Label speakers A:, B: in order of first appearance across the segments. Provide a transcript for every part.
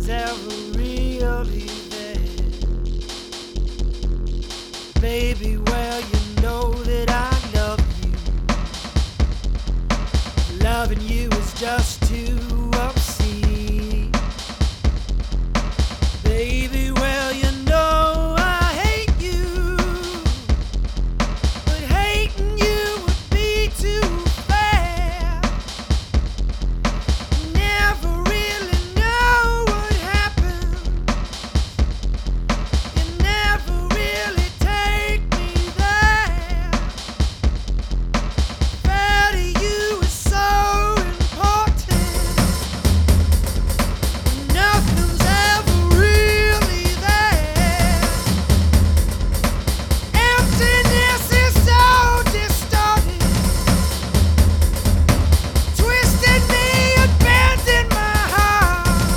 A: ever really there. Baby, well, you know that I love you. Loving you is just too obscene. Baby, well, you know I hate you, but hating you would be too fair. Never really know what happened. You never really take me there. Fair to you is so important. Nothing's ever really there. Emptiness is so distorted, twisted me and bending my heart.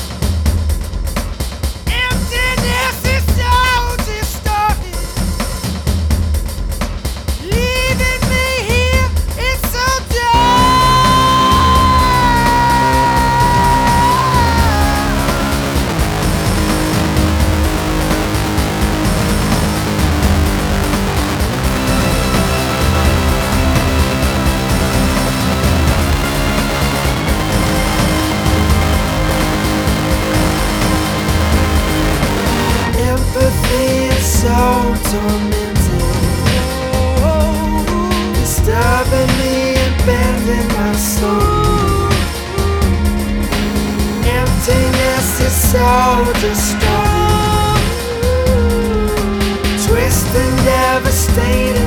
A: Emptiness is so distorted, leaving me here, it's so Empathy is so tormenting, disturbing me and bending my soul. Emptiness is so distorted, twisted, devastated.